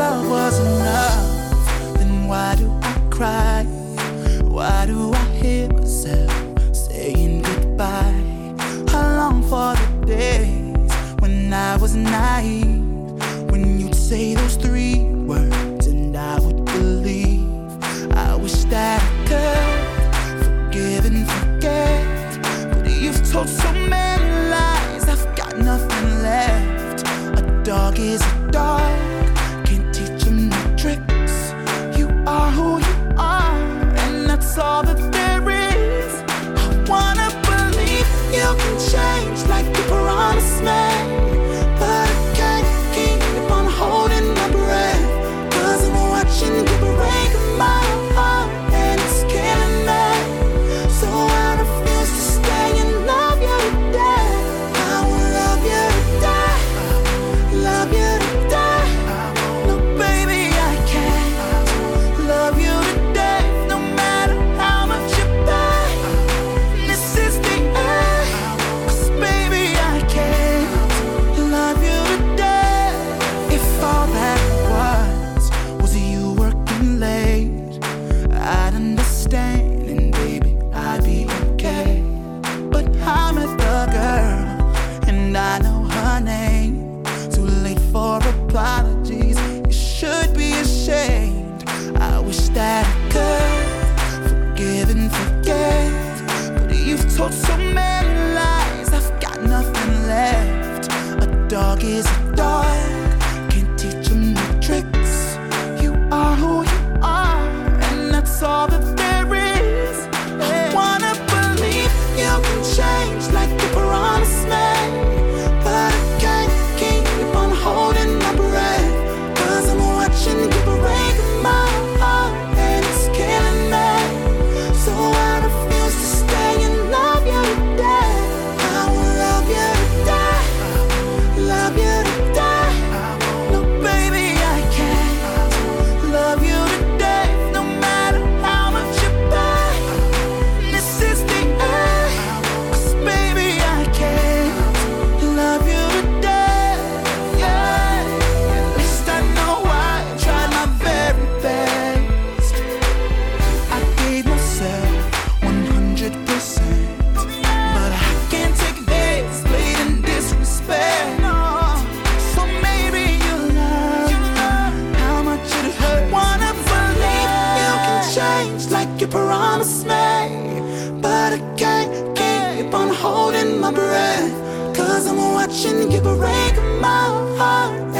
love was enough, then why do I cry? Why do I hear myself saying goodbye? I long for the days when I was naive, when you'd say those 3 words and I would believe. I wish that I could forgive and forget, but you've told so many lies, I've got nothing left. A dog is a dog, can't teach him no tricks. You are who you are, and that's all that there is. I wanna believe you can change like you promised me, but I can't keep on holding my breath, 'cause I'm watching you break my heart and it's killing me. So I refuse to stay and love you to death. I will love you to die, love you to die. No baby, I can't love you to death, no matter how much you pay. This is the end, 'cause baby, I can't love you to death. If all that was you working late, I'd understand, and baby, I'd be okay. But I met the girl, and I know her name. Too late for apologies, you should be ashamed. I wish that I could forgive and forget, but you've told so many lies, I've got nothing left. A dog is a dog, can't teach him no tricks. You are who you are, and that's all that there is. I wanna believe you can change like you promised me, but I can't keep on holding my breath, 'cause I'm watching you break my heart and it's killing me. So I refuse to stay and love you to death. I will love you to die, love you to die. No baby, I can't love you to death, no matter how much you pay. This is the end, 'cause baby, I can't love you to death. Yeah, at least I know I tried my very best. I gave myself 100%, but I can't take this blatant disrespect. So maybe you love how much it hurt. I wanna believe you can change like you promised me, but I can't keep on holding my breath, 'cause I'm watching you break my heart